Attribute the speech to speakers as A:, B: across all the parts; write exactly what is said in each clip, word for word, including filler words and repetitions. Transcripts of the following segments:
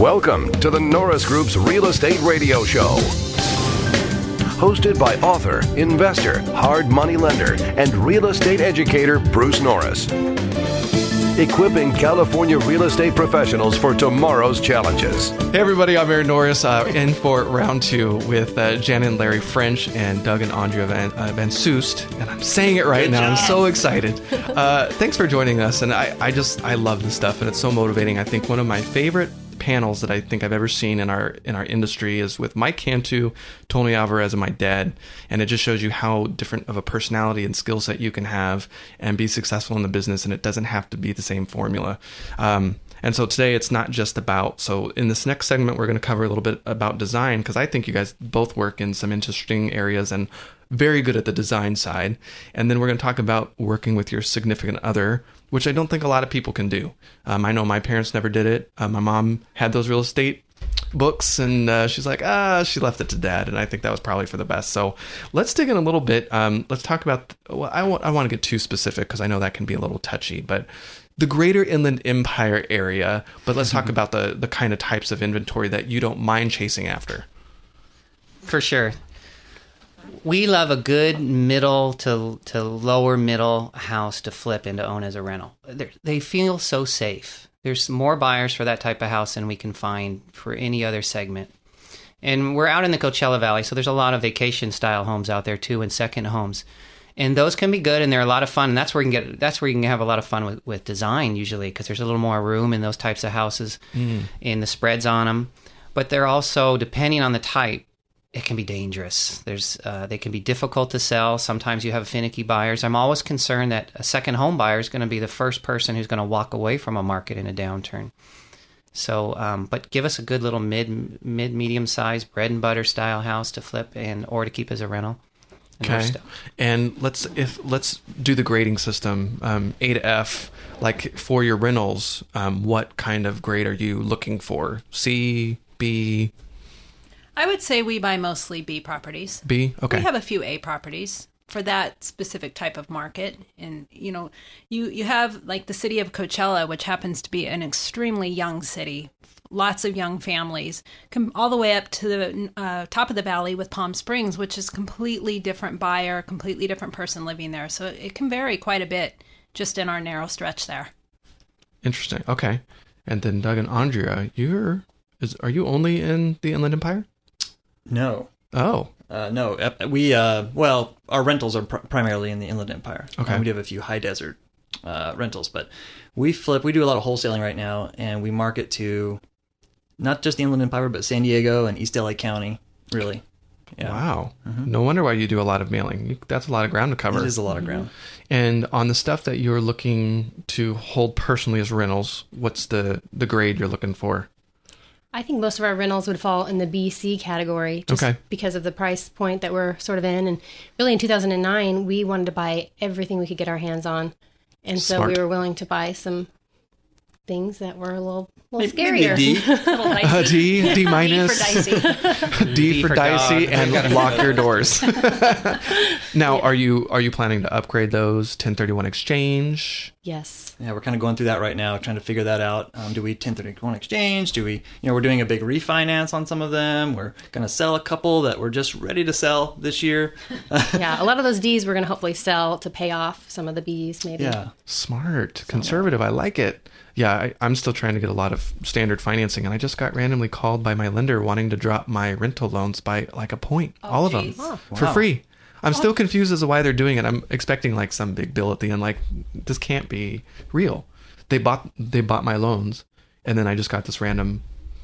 A: Welcome to the Norris Group's Real Estate Radio Show. Hosted by author, investor, hard money lender, and real estate educator Bruce Norris. Equipping California real estate professionals for tomorrow's challenges.
B: Hey everybody, I'm Aaron Norris, uh, in for round two with uh, Jan and Larry French and Doug and Andrea Van, uh, Van Soest. And I'm saying it right Good now, job. I'm so excited. Uh, thanks for joining us. And I, I just, I love this stuff and it's so motivating. I think one of my favorite panels that I think I've ever seen in our in our industry is with Mike Cantu, Tony Alvarez, and my dad, and it just shows you how different of a personality and skill set you can have and be successful in the business, and it doesn't have to be the same formula. Um, and so today it's not just about, so in this next segment we're going to cover a little bit about design, because I think you guys both work in some interesting areas and very good at the design side. And then we're going to talk about working with your significant other, which I don't think a lot of people can do. Um, I know my parents never did it. Uh, my mom had those real estate books, and uh, she's like, ah, she left it to dad. And I think that was probably for the best. So let's dig in a little bit. Um, let's talk about, well, I won't, I want to get too specific because I know that can be a little touchy, but the Greater Inland Empire area. But let's talk about the, the kind of types of inventory that you don't mind chasing after.
C: For sure. We love a good middle to to lower middle house to flip and to own as a rental. They're, they feel so safe. There's more buyers for that type of house than we can find for any other segment. And we're out in the Coachella Valley, so there's a lot of vacation-style homes out there too, and second homes. And those can be good, and they're a lot of fun. And that's where you can get. That's where you can have a lot of fun with, with design usually, because there's a little more room in those types of houses, mm. and the spreads on them. But they're also, depending on the type, it can be dangerous. There's, uh, they can be difficult to sell. Sometimes you have finicky buyers. I'm always concerned that a second home buyer is going to be the first person who's going to walk away from a market in a downturn. So, um, but give us a good little mid, mid, medium sized bread and butter style house to flip and or to keep as a rental. And
B: okay. And let's if let's do the grading system. Um, A to F, like for your rentals. Um, what kind of grade are you looking for? C, B.
D: I would say we buy mostly B properties.
B: B? Okay.
D: We have a few A properties for that specific type of market. And, you know, you, you have like the city of Coachella, which happens to be an extremely young city, lots of young families, come all the way up to the uh, top of the valley with Palm Springs, which is completely different buyer, completely different person living there. So it can vary quite a bit just in our narrow stretch there.
B: Interesting. Okay. And then Doug and Andrea, you're, is, are you only in the Inland Empire?
E: No.
B: Oh.
E: Uh, no. We, uh, well, our rentals are pr- primarily in the Inland Empire.
B: Okay.
E: And we do have a few high desert uh, rentals, but we flip, we do a lot of wholesaling right now, and we market to not just the Inland Empire, but San Diego and East L A County, really. Yeah.
B: Wow.
E: Mm-hmm.
B: No wonder why you do a lot of mailing. You, that's a lot of ground to cover.
E: It is a lot of ground.
B: And on the stuff that you're looking to hold personally as rentals, what's the, the grade you're looking for?
F: I think most of our rentals would fall in the B C category just
B: okay.
F: because of the price point that we're sort of in. And really in two thousand nine, we wanted to buy everything we could get our hands on. And so
B: Smart.
F: we were willing to buy some things that were a little, little
E: maybe,
F: scarier.
E: Maybe
D: a little dicey.
B: Uh, D, D minus.
D: D for dicey.
B: D,
C: D
B: for,
C: for
B: dicey,
C: dog.
B: and lock your doors. Now,
F: Yeah.
B: are you are you planning to upgrade those ten thirty-one exchange?
F: Yes.
E: Yeah, we're kind of going through that right now, trying to figure that out. Um, do we ten thirty-one exchange? Do we, you know, we're doing a big refinance on some of them. We're going to sell a couple that we're just ready to sell this year.
F: Yeah, a lot of those Ds we're going to hopefully sell to pay off some of the Bs maybe.
E: Yeah.
B: Smart. Conservative. I like it. Yeah, I, I'm still trying to get a lot of standard financing, and I just got randomly called by my lender wanting to drop my rental loans by like a point.
D: Oh,
B: all of
D: geez.
B: them.
F: Oh.
B: For
E: Wow.
B: free. I'm still confused as to why they're doing it. I'm expecting like some big bill at the end. Like, this can't be real. They bought they bought my loans, and then I just got this random.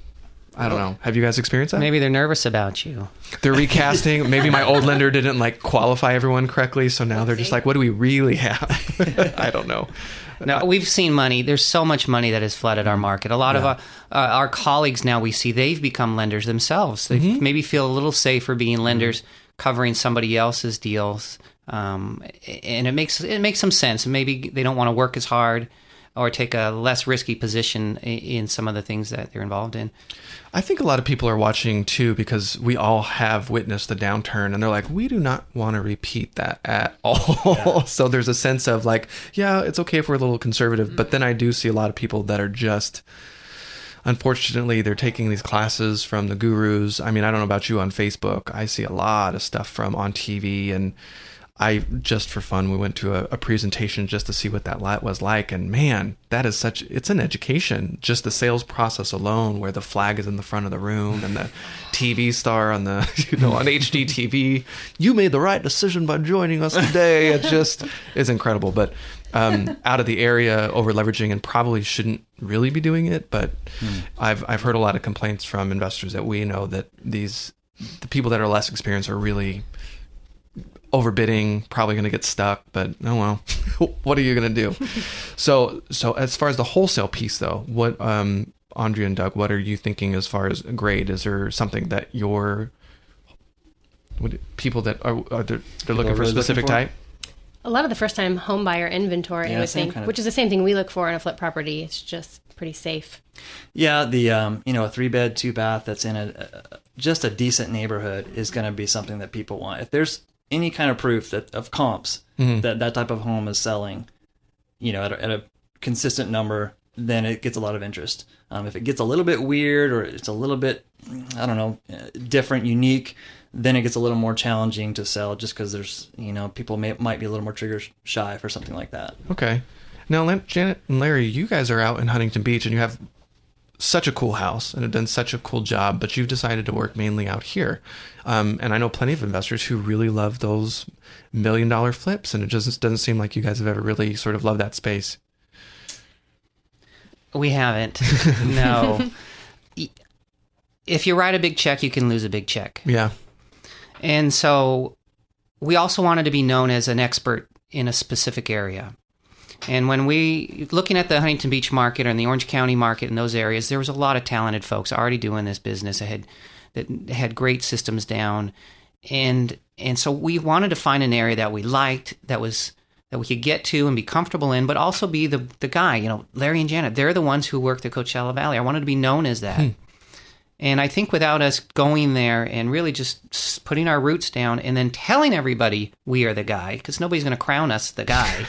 B: I don't know. Have you guys experienced that?
C: Maybe they're nervous about you.
B: They're recasting. Maybe my old lender didn't like qualify everyone correctly, so now they're just like, what do we really have? I don't know.
C: No, we've seen money. There's so much money that has flooded our market. A lot
B: Yeah.
C: of our, uh, our colleagues now we see they've become lenders themselves. They
B: Mhm.
C: maybe feel a little safer being lenders, covering somebody else's deals, um, and it makes it makes some sense. Maybe they don't want to work as hard or take a less risky position in some of the things that they're involved in.
B: I think a lot of people are watching too because we all have witnessed the downturn and they're like, we do not want to repeat that at all. Yeah. So there's a sense of like, yeah, it's okay if we're a little conservative, mm-hmm. but then I do see a lot of people that are just unfortunately, they're taking these classes from the gurus. I mean, I don't know about you on Facebook. I see a lot of stuff from on T V, and I just for fun we went to a, a presentation just to see what that lot was like, and man, that is such it's an education. Just the sales process alone, where the flag is in the front of the room and the T V star on the you know on H D T V. You made the right decision by joining us today. It just is incredible. But um, out of the area, over leveraging, and probably shouldn't really be doing it. But mm. I've I've heard a lot of complaints from investors that we know that these the people that are less experienced are really overbidding, probably going to get stuck, but oh well, what are you going to do? so, so as far as the wholesale piece though, what, um, Andrea and Doug, what are you thinking as far as grade? Is there something that you're, what, people that are, are they're, they're looking for a specific
E: looking for?
B: type?
F: A lot of the first time home buyer inventory,
E: Yeah,
F: I would
E: same
F: think,
E: kind of-
F: which is the same thing we look for in a flip property. It's just pretty safe.
E: Yeah, the um, you know, a three bed, two bath that's in a, a just a decent neighborhood is going to be something that people want. If there's any kind of proof that of comps mm-hmm. that that type of home is selling, you know, at a, at a consistent number, then it gets a lot of interest. Um, if it gets a little bit weird or it's a little bit, I don't know, different, unique, then it gets a little more challenging to sell just because there's, you know, people may, might be a little more trigger shy for something like that.
B: Okay. Now, Janet and Larry, you guys are out in Huntington Beach and you have such a cool house and have done such a cool job, but you've decided to work mainly out here. Um, and I know plenty of investors who really love those million dollar flips, and it just doesn't seem like you guys have ever really sort of loved that space.
C: We haven't. No. If you write a big check, you can lose a big check.
B: Yeah.
C: And so we also wanted to be known as an expert in a specific area. And when we, looking at the Huntington Beach market and the Orange County market in those areas, there was a lot of talented folks already doing this business that had, that had great systems down. And and so we wanted to find an area that we liked, that was that we could get to and be comfortable in, but also be the, the guy, you know, Larry and Janet, they're the ones who work the Coachella Valley. I wanted to be known as that. Hmm. And I think without us going there and really just putting our roots down and then telling everybody we are the guy, because nobody's going to crown us the guy,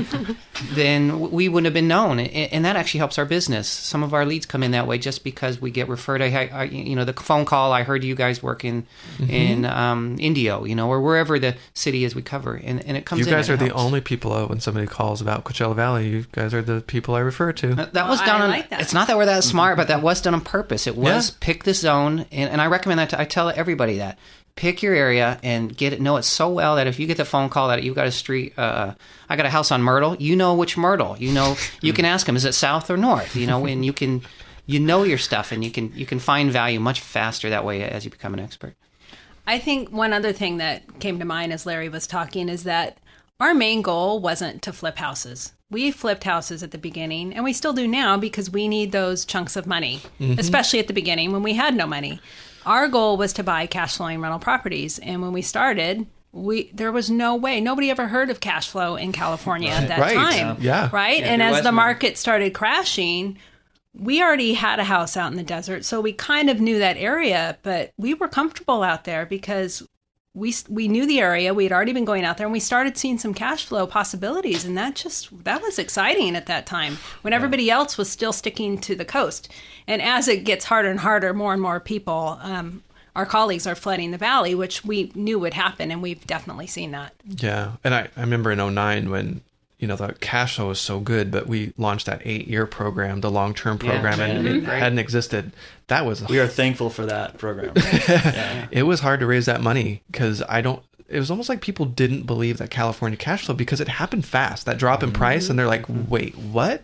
C: then we wouldn't have been known. And that actually helps our business. Some of our leads come in that way just because we get referred. I, I you know, the phone call, I heard you guys working mm-hmm. in um, Indio, you know, or wherever the city is we cover. And, and it comes
B: you
C: in.
B: You guys are
C: helps.
B: the only people, uh, when somebody calls about Coachella Valley, you guys are the people I refer to.
C: Uh, that was done
D: I
C: on,
D: like that.
C: It's not that we're that smart, but that was done on purpose. It was
B: Yeah.
C: pick the zone, and, and I recommend that. To, I tell everybody that pick your area and get it. Know it so well that if you get the phone call that you've got a street, uh, I got a house on Myrtle, you know which Myrtle. You know you can ask them, is it south or north? You know, and you can you know your stuff, and you can you can find value much faster that way as you become an expert.
D: I think one other thing that came to mind as Larry was talking is that our main goal wasn't to flip houses. We flipped houses at the beginning, and we still do now because we need those chunks of money, mm-hmm. especially at the beginning when we had no money. Our goal was to buy cash flowing rental properties. And when we started, we there was no way. Nobody ever heard of cash flow in California at that
B: Right.
D: time.
B: Yeah.
D: Right.
E: Yeah,
D: and
E: you're
D: as the
E: Western.
D: market started crashing, we already had a house out in the desert. So we kind of knew that area, but we were comfortable out there because we we knew the area. We had already been going out there, and we started seeing some cash flow possibilities, and that just that was exciting at that time when everybody else was still sticking to the coast. And as it gets harder and harder, more and more people, um, our colleagues are flooding the valley, which we knew would happen, and we've definitely seen that.
B: Yeah. And I, I remember in oh nine when, you know, the cash flow was so good, but we launched that eight-year program, the long-term program,
C: Yeah.
B: and
C: Mhm.
B: it hadn't existed. That was
E: We are thankful for that program. Yeah.
B: it was hard to raise that money because I don't. It was almost like people didn't believe that California cash flow because it happened fast. That drop in price, and they're like, "Wait, what?"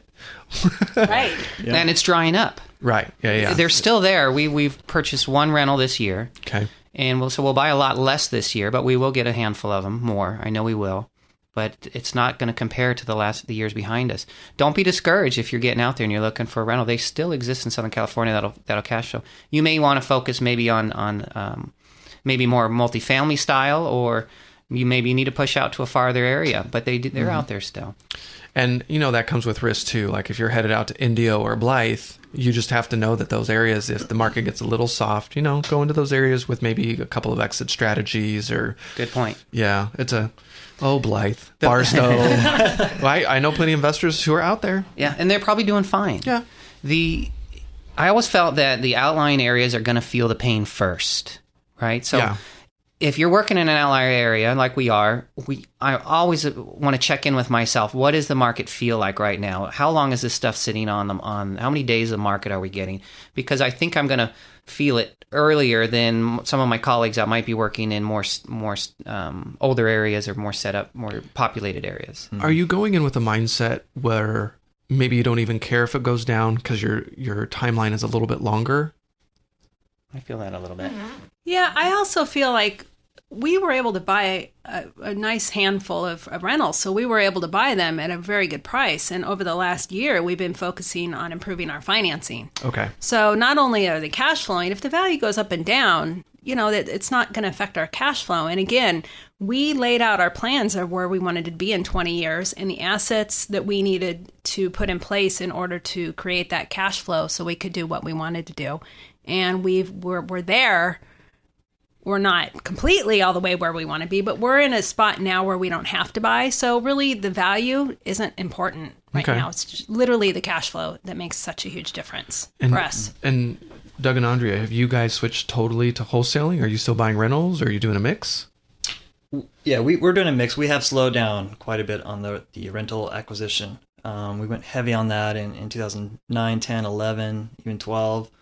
D: Right.
E: Yeah.
C: And it's drying up.
B: Right? Yeah, yeah.
C: They're still there. We we've purchased one rental this year.
B: Okay.
C: And we'll, so we'll buy a lot less this year, but we will get a handful of them more. I know we will. But it's not going to compare to the last the years behind us. Don't be discouraged if you're getting out there and you're looking for a rental. They still exist in Southern California that'll that'll cash flow. You may want to focus maybe on on um, maybe more multifamily style, or you maybe need to push out to a farther area. But they they're mm-hmm. out there still.
B: And, you know, that comes with risk, too. Like, if you're headed out to Indio or Blythe, you just have to know that those areas, if the market gets a little soft, you know, go into those areas with maybe a couple of exit strategies or...
C: Good point.
B: Yeah, it's a... Oh, Blythe, Barstow. Well, I, I know plenty of investors who are out there.
C: Yeah, and they're probably doing fine.
B: Yeah.
C: The I always felt that the outlying areas are going to feel the pain first, right? So
B: Yeah.
C: if you're working in an outlier area like we are, we I always want to check in with myself. What does the market feel like right now? How long is this stuff sitting on them? On how many days of market are we getting? Because I think I'm going to feel it earlier than some of my colleagues that might be working in more more um, older areas or more set up, more populated areas.
B: Are you going in with a mindset where maybe you don't even care if it goes down because your your timeline is a little bit longer?
C: I feel that a little bit.
D: Yeah, I also feel like we were able to buy a, a nice handful of, of rentals, so we were able to buy them at a very good price. And over the last year, we've been focusing on improving our financing.
B: Okay.
D: So not only are they cash flowing, if the value goes up and down, you know, that it's not going to affect our cash flow. And again, we laid out our plans of where we wanted to be in twenty years and the assets that we needed to put in place in order to create that cash flow so we could do what we wanted to do. And we've we're we're there. We're not completely all the way where we want to be, but we're in a spot now where we don't have to buy. So really the value isn't important right
B: Okay.
D: now. It's just literally the cash flow that makes such a huge difference
B: And,
D: for us.
B: And Doug and Andrea, have you guys switched totally to wholesaling? Are you still buying rentals? Or are you doing a mix?
E: Yeah, we, we're doing a mix. We have slowed down quite a bit on the, the rental acquisition. Um, we went heavy on that in, in two thousand nine, ten, eleven, even twelve.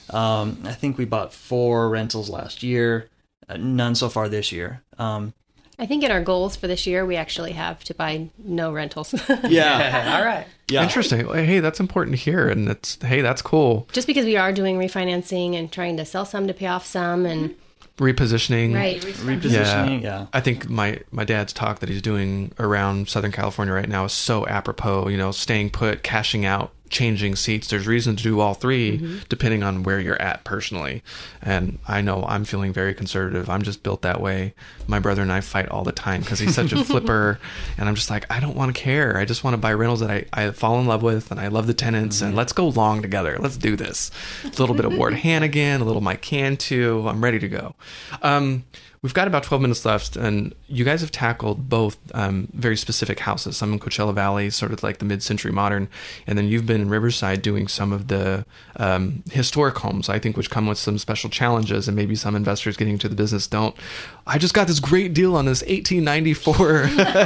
E: Um, I think we bought four rentals last year, uh, none so far this year. Um,
F: I think in our goals for this year, we actually have to buy no rentals.
E: yeah,
C: All right.
E: yeah.
B: Interesting. Hey, that's important to hear. And it's, hey, that's cool.
F: Just because we are doing refinancing and trying to sell some to pay off some and
B: Repositioning.
F: right.
E: Repositioning, yeah.
B: I think my, my dad's talk that he's doing around Southern California right now is so apropos, you know, staying put, cashing out, changing seats. There's reason to do all three
F: Mm-hmm.
B: depending on where you're at personally. And I know I'm feeling very conservative. I'm just built that way. My brother and I fight all the time because he's such a flipper. And I'm just like, I don't want to care. I just want to buy rentals that I, I fall in love with and I love the tenants
F: Mm-hmm.
B: and let's go long together. Let's do this. A little bit of Ward Hannigan, a little Mike Cantu. I'm ready to go. Um, We've got about twelve minutes left, and you guys have tackled both um, very specific houses, some in Coachella Valley, sort of like the mid-century modern, and then you've been in Riverside doing some of the um, historic homes, I think, which come with some special challenges, and maybe some investors getting into the business don't. I just got this great deal on this eighteen ninety-four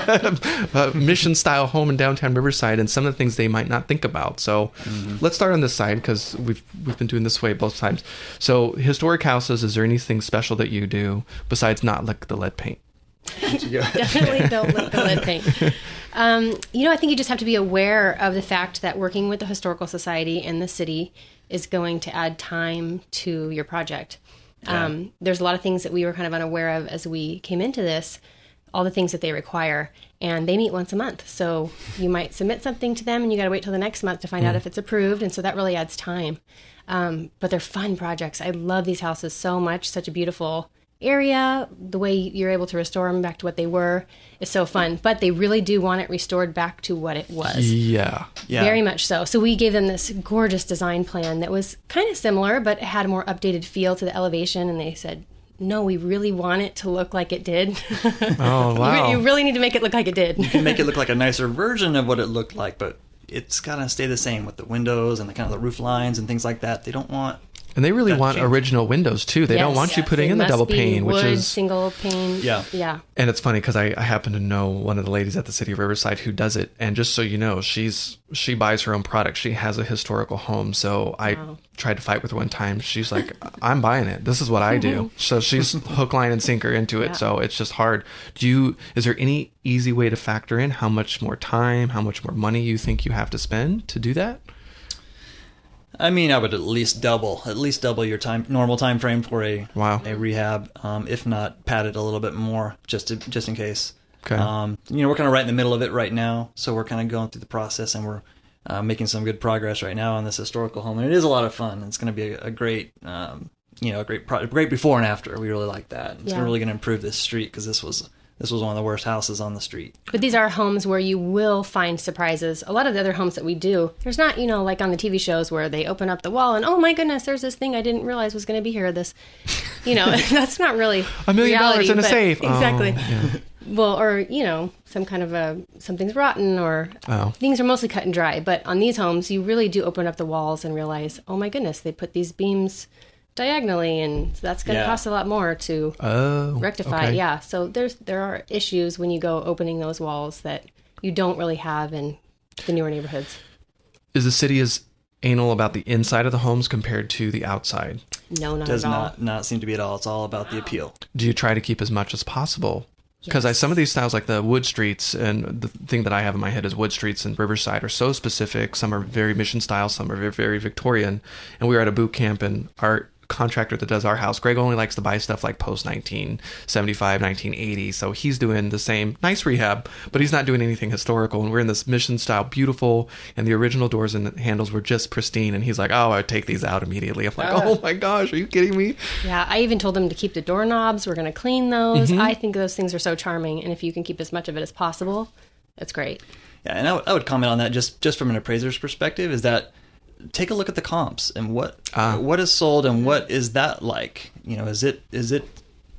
B: uh, mission-style home in downtown Riverside, and some of the things they might not think about. So mm-hmm. let's start on this side, because we've, we've been doing this way both sides. So historic houses, is there anything special that you do besides Besides not lick the lead paint?
F: Definitely don't lick the lead paint. Um, you know, I think you just have to be aware of the fact that working with the Historical Society in the city is going to add time to your project.
E: Yeah.
F: Um, there's a lot of things that we were kind of unaware of as we came into this, all the things that they require, and they meet once a month. So you might submit something to them and you got to wait till the next month to find mm. out if it's approved. And so that really adds time. Um, but they're fun projects. I love these houses so much, such a beautiful area. The way you're able to restore them back to what they were is so fun, but they really do want it restored back to what it was.
B: Yeah.
E: Yeah.
F: Very much so. So we gave them this gorgeous design plan that was kind of similar, but it had a more updated feel to the elevation. And they said, no, we really want it to look like it did.
B: Oh, wow.
F: you, you really need to make it look like it did.
E: You can make it look like a nicer version of what it looked like, but it's got to stay the same with the windows and the kind of the roof lines and things like that. They don't want...
B: And they really
E: That
B: want
E: change.
B: original windows too. They
F: Yes.
B: don't want you
F: Yes.
B: putting
F: They
B: in the
F: must
B: double
F: be
B: pane, which
F: wood,
B: is
F: single pane.
E: Yeah.
F: Yeah.
B: And it's funny because I, I happen to know one of the ladies at the City of Riverside who does it. And just so you know, she's she buys her own product. She has a historical home. So I
F: Wow.
B: tried to fight with her one time. She's like, I'm buying it. This is what I do. So she's hook, line, and sinker into it.
F: Yeah.
B: So it's just hard. Do you? Is there any easy way to factor in how much more time, how much more money you think you have to spend to do that?
E: I mean, I would at least double, at least double your time, normal time frame for a
B: Wow.
E: a rehab, um, if not pad it a little bit more, just to, just in case.
B: Okay.
E: Um, you know, we're kind of right in the middle of it right now, so we're kind of going through the process, and we're uh, making some good progress right now on this historical home, and it is a lot of fun. It's going to be a, a great, um, you know, a great, pro- great before and after. We really like that. It's
F: Yeah.
E: really going to improve this street because this was this was one of the worst houses on the street.
F: But these are homes where you will find surprises. A lot of the other homes that we do, there's not, you know, like on the T V shows where they open up the wall and, oh my goodness, there's this thing I didn't realize was going to be here. This, you know, that's not really
B: A million
F: reality,
B: dollars in a
F: but-
B: safe. Oh,
F: Exactly.
B: yeah.
F: Well, or, you know, some kind of a, something's rotten or
B: Oh.
F: things are mostly cut and dry. But on these homes, you really do open up the walls and realize, oh my goodness, they put these beams diagonally and that's going to
E: Yeah.
F: cost a lot more to
B: Oh,
F: rectify.
B: okay.
F: Yeah. So there's, there are issues when you go opening those walls that you don't really have in the newer neighborhoods.
B: Is the city as anal about the inside of the homes compared to the outside?
F: No, not
E: Does
F: at all.
E: not not seem to be at all. It's all about the appeal.
B: Do you try to keep as much as possible? Because
F: Yes.
B: some of these styles, like the wood streets, and the thing that I have in my head is wood streets and Riverside are so specific. Some are very mission style, some are very, very Victorian. And we were at a boot camp, and our contractor that does our house, Greg, only likes to buy stuff like post nineteen seventy-five, nineteen eighty. So he's doing the same nice rehab, but he's not doing anything historical. And we're in this mission style, beautiful, and the original doors and handles were just pristine. And he's like, "Oh, I take these out immediately." I'm like, "Oh my gosh, are you kidding me?"
F: Yeah, I even told them to keep the doorknobs. We're going to clean those.
B: Mm-hmm.
F: I think those things are so charming. And if you can keep as much of it as possible, it's great.
E: Yeah, and I would- I would comment on that just just from an appraiser's perspective is that take a look at the comps and what
B: Ah.
E: what is sold and what is that like. You know, is it is it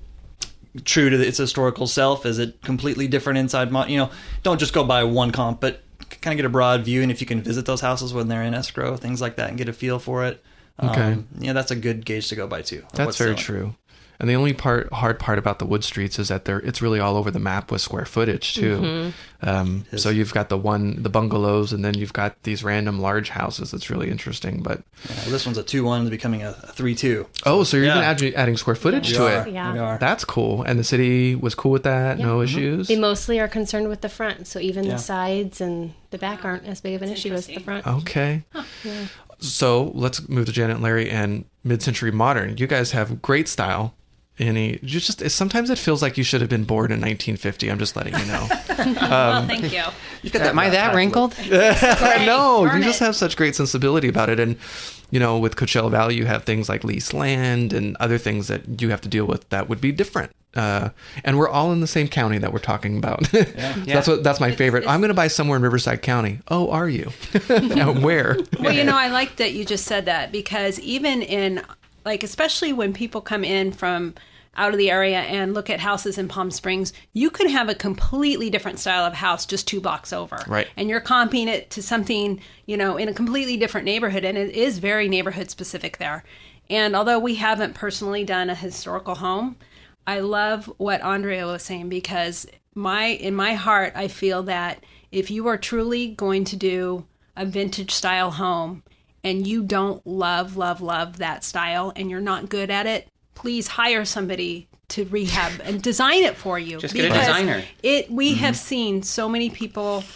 E: true to its historical self? Is it completely different inside? Mo- you know, don't just go by one comp, but kind of get a broad view. And if you can visit those houses when they're in escrow, things like that, and get a feel for it.
B: Okay.
E: Um, yeah, that's a good gauge to go by too. of
B: That's
E: what's
B: very
E: selling.
B: true. And the only part, hard part about the wood streets is that they're it's really all over the map with square footage too. Um, so you've got the one the bungalows, and then you've got these random large houses. It's really interesting. But
E: Yeah, well, this one's a two one, becoming a, a three two.
B: oh, so you're
E: Yeah.
B: even adding, adding square footage
E: We
B: to
E: are.
B: it.
F: Yeah.
E: We are.
B: That's cool. And the city was cool with that.
F: Yeah.
B: No
F: Mhm.
B: issues.
F: They mostly are concerned with the front. So even
E: Yeah.
F: the sides and the back aren't as big of an issue as the front.
B: Okay.
F: Yeah.
B: So let's move to Janet and Larry and mid-century modern. You guys have great style. Any you just sometimes it feels like you should have been born in nineteen fifty. I'm just letting you know.
D: well, thank you.
C: Am I that wrinkled?
B: I know
D: Burn
B: you just
D: it.
B: have such great sensibility about it, and you know, with Coachella Valley, you have things like leased land and other things that you have to deal with that would be different. Uh, and we're all in the same county that we're talking about. So That's what that's my favorite. I'm going to buy somewhere in Riverside County. Oh, are you? And where?
D: Well, you know, I like that you just said that because even in, like, especially when people come in from out of the area and look at houses in Palm Springs, you could have a completely different style of house just two blocks over.
B: Right.
D: And you're comping it to something, you know, in a completely different neighborhood. And it is very neighborhood specific there. And although we haven't personally done a historical home, I love what Andrea was saying because my in my heart, I feel that if you are truly going to do a vintage style home and you don't love, love, love that style and you're not good at it, please hire somebody to rehab and design it for you.
C: Just get a
D: Because
C: designer.
D: It we have seen so many people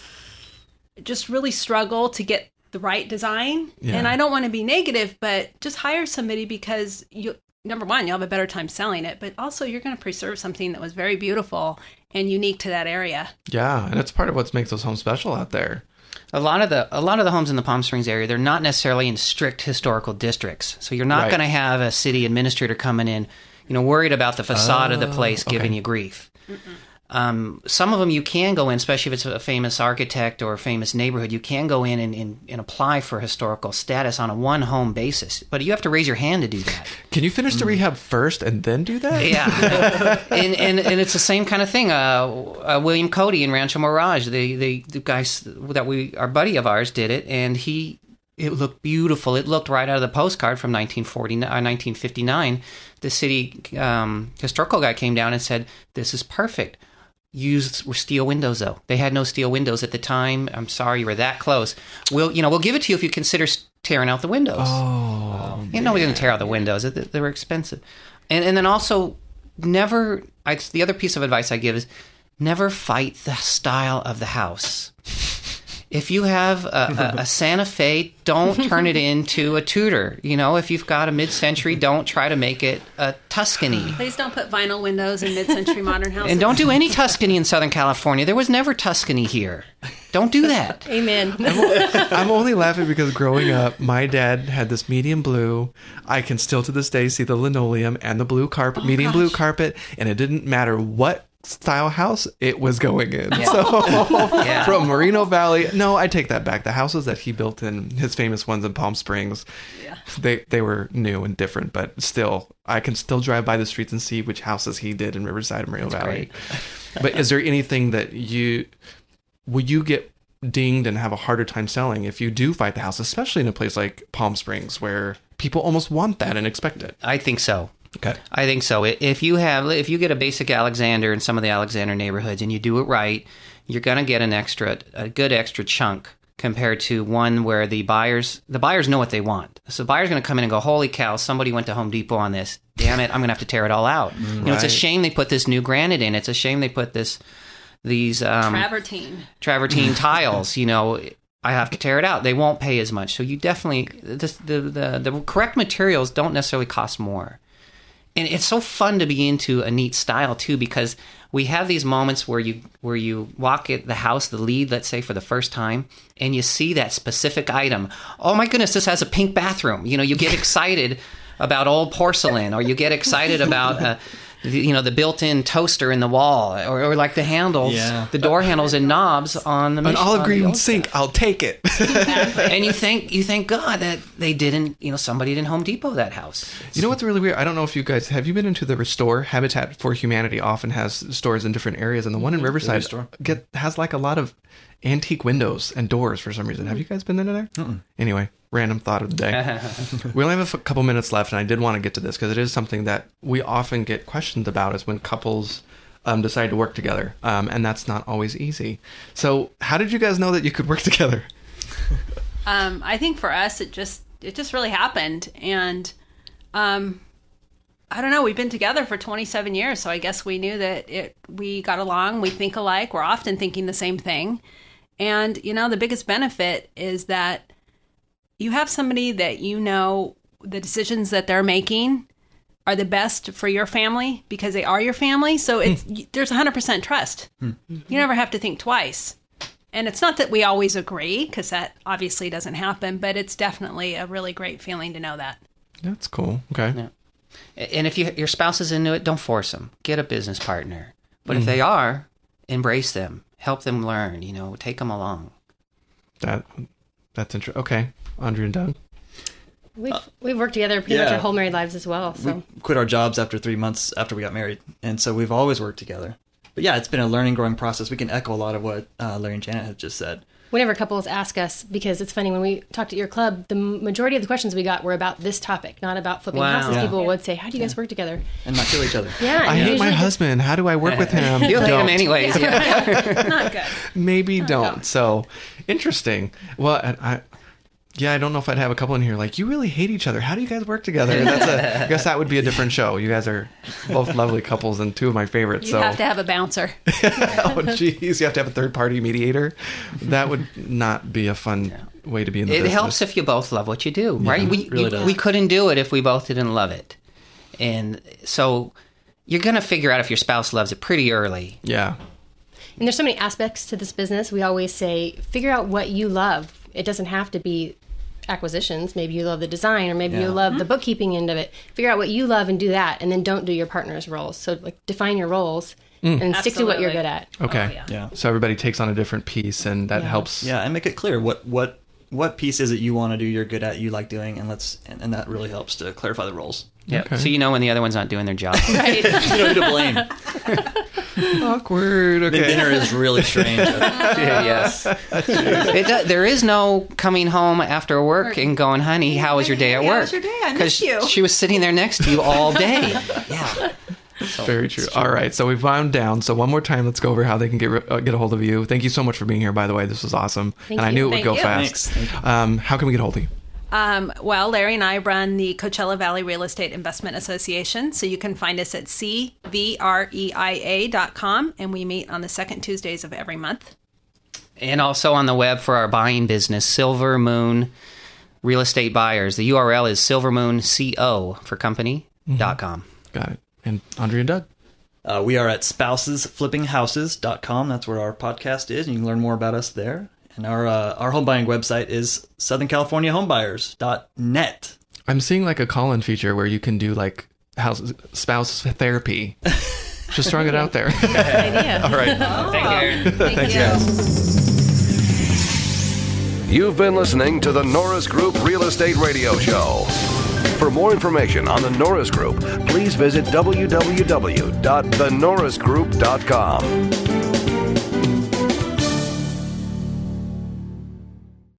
D: just really struggle to get the right design.
B: Yeah.
D: And I don't want to be negative, but just hire somebody because you number one, you'll have a better time selling it, but also you're going to preserve something that was very beautiful and unique to that area.
B: Yeah, and it's part of what makes those homes special out there.
C: A lot of the a lot of the homes in the Palm Springs area, they're not necessarily in strict historical districts. So you're not
B: Right.
C: going to have a city administrator coming in, you know, worried about the facade of the place giving
B: okay.
C: you grief. Um, some of them you can go in, especially if it's a famous architect or a famous neighborhood, you can go in and, and, and apply for historical status on a one home basis. But you have to raise your hand to do that.
B: Can you finish the rehab first and then do that?
C: Yeah, and, and and it's the same kind of thing. Uh, uh, William Cody in Rancho Mirage, the, the the guys that we, our buddy of ours, did it, and he it looked beautiful. It looked right out of the postcard from nineteen forty-nine, uh, nineteen fifty-nine. The city um, historical guy came down and said, "This is perfect." Used steel windows though. They had no steel windows at the time. I'm sorry, you were that close. We'll you know we'll give it to you if you consider tearing out the windows.
B: Oh,
C: You know, we didn't tear out the windows. They, they were expensive. And and then also, never, I, the other piece of advice I give is never fight the style of the house. If you have a, a, a Santa Fe, don't turn it into a Tudor. You know, if you've got a mid-century, don't try to make it a Tuscany.
D: Please don't put vinyl windows in mid-century modern houses.
C: And don't do any Tuscany in Southern California. There was never Tuscany here. Don't do that.
F: Amen.
B: I'm only laughing because growing up, my dad had this medium blue. I can still to this day see the linoleum and the blue carpet, medium blue carpet, and it didn't matter what style house, it was going in.
C: Yeah.
B: So
C: Yeah.
B: from Moreno Valley, no, I take that back. The houses that he built in his famous ones in Palm Springs,
D: Yeah.
B: they they were new and different, but still, I can still drive by the streets and see which houses he did in Riverside and Moreno Valley. But is there anything that you would you get dinged and have a harder time selling if you do fight the house, especially in a place like Palm Springs where people almost want that and expect it?
C: I think so.
B: Okay.
C: I think so. If you have, if you get a basic Alexander in some of the Alexander neighborhoods and you do it right, you're going to get an extra, a good extra chunk compared to one where the buyers, the buyers know what they want. So the buyer's going to come in and go, holy cow, somebody went to Home Depot on this. Damn it, I'm going to have to tear it all out. Mm, you know, it's a
B: right.
C: shame they put this new granite in. It's a shame they put this, these um,
D: Travertine.
C: travertine tiles. You know, I have to tear it out. They won't pay as much. So you definitely, the the the, the correct materials don't necessarily cost more. And it's so fun to be into a neat style too, because we have these moments where you where you walk at the house, the lead, let's say, for the first time, and you see that specific item. Oh my goodness, this has a pink bathroom. You know, you get excited about old porcelain, or you get excited about uh, the, you know, the built-in toaster in the wall, or, or like the handles,
E: Yeah.
C: the door handles and knobs on the
B: An
C: Mich- on
B: olive
C: the
B: green
C: old
B: sink,
C: stuff.
B: I'll take it.
C: And you thank you thank God that they didn't, you know, somebody didn't Home Depot that house.
B: You know what's really weird? I don't know if you guys have you been into the Restore. Habitat for Humanity often has stores in different areas, and the one in Riverside
E: Restore.
B: get has like a lot of antique windows and doors for some reason. Have you guys been into there? Mm-mm. Anyway, random thought of the day. We only have a f- couple minutes left, and I did want to get to this because it is something that we often get questioned about, is when couples um, decide to work together, um, and that's not always easy. So, how did you guys know that you could work together?
D: Um, I think for us, it just it just really happened, and um, I don't know. We've been together for twenty-seven years, so I guess we knew that it. We got along. We think alike. We're often thinking the same thing, and you know, the biggest benefit is that you have somebody that you know the decisions that they're making are the best for your family because they are your family. So it's there's one hundred percent trust. You never have to think twice. And it's not that we always agree, because that obviously doesn't happen, but it's definitely a really great feeling to know that.
B: That's cool. Okay.
C: Yeah. And if you, your spouse is into it, don't force them. Get a business partner. But if they are, embrace them. Help them learn. You know, take them along.
B: That that's interesting. Okay, Andrea and Doug.
F: We've, we've worked together pretty much
E: yeah.
F: our whole married lives as well. So
E: We quit our jobs after three months after we got married, and so we've always worked together. But yeah, it's been a learning, growing process. We can echo a lot of what uh, Larry and Janet have just said.
F: whenever couples ask us, because it's funny, when we talked at your club, the majority of the questions we got were about this topic, not about flipping
C: Wow.
F: houses.
E: Yeah.
F: People would say, how do you guys work together?
E: And not kill each other.
F: Yeah.
B: I
F: and
B: hate my
F: usually
B: husband. How do I work with him?
C: You'll hate
B: Don't.
C: him anyways. Yeah.
D: Not good.
B: Maybe don't. So interesting. Well, I, I, yeah, I don't know if I'd have a couple in here like, you really hate each other. How do you guys work together? That's a, I guess that would be a different show. You guys are both lovely couples and two of my favorites.
D: You
B: so
D: have to have a bouncer.
B: oh, geez, you have to have a third party mediator. That would not be a fun way to be in the
C: It
B: business.
C: helps if you both love what you do, right? We
E: really
C: you-
E: does.
C: we couldn't do it if we both didn't love it, and so you're gonna figure out if your spouse loves it pretty early.
B: Yeah.
F: And there's so many aspects to this business. We always say, figure out what you love. It doesn't have to be acquisitions. Maybe you love the design, or maybe
E: Yeah.
F: you love the bookkeeping end of it. Figure out what you love and do that, and then don't do your partner's roles. So like define your roles and stick to what you're
D: Absolutely.
F: good at.
B: Okay.
D: Oh, yeah.
E: Yeah.
B: So everybody takes on a different piece, and that
F: Yeah.
B: helps.
E: Yeah, and make it clear what what what piece is it you want to do, you're good at, you like doing, and let's and, and that really helps to clarify the roles.
C: Yeah,
B: Okay.
C: so you know when the other one's not doing their job.
F: Right.
E: You know who to blame.
B: Awkward.
E: The
B: Okay.
E: dinner is really strange.
C: Yeah, yes. It do, there is no coming home after work and going, honey, how was your day at
D: How
C: work?
D: was your day? I
C: 'Cause
D: missed you.
C: she was sitting there next to you all day. Yeah.
B: Very true. All right, so we've wound down. So one more time, let's go over how they can get uh, get a hold of you. Thank you so much for being here. By the way, this was awesome,
F: Thank
B: and I
F: you.
B: knew it would
D: Thank
B: go
D: you.
B: fast.
E: Thanks. Thank
B: Um, how can we get a hold of you?
D: Um, well, Larry and I run the Coachella Valley Real Estate Investment Association, so you can find us at c v r e i a dot com, and we meet on the second Tuesdays of every month.
C: And also on the web for our buying business, Silver Moon Real Estate Buyers. The U R L is silvermoonco for company dot com.
B: Got it. And Andrea and Doug.
E: Uh, we are at spouses flipping houses dot com. That's where our podcast is, and you can learn more about us there. And our uh, our home buying website is southern california homebuyers dot net.
B: I'm seeing like a call-in feature where you can do like house spouse therapy. Just throwing it out there.
F: Good idea.
B: All right.
C: Thank you, Aaron.
B: Thanks, guys.
A: You've been listening to the Norris Group Real Estate Radio Show. For more information on the Norris Group, please visit w w w dot the norris group dot com.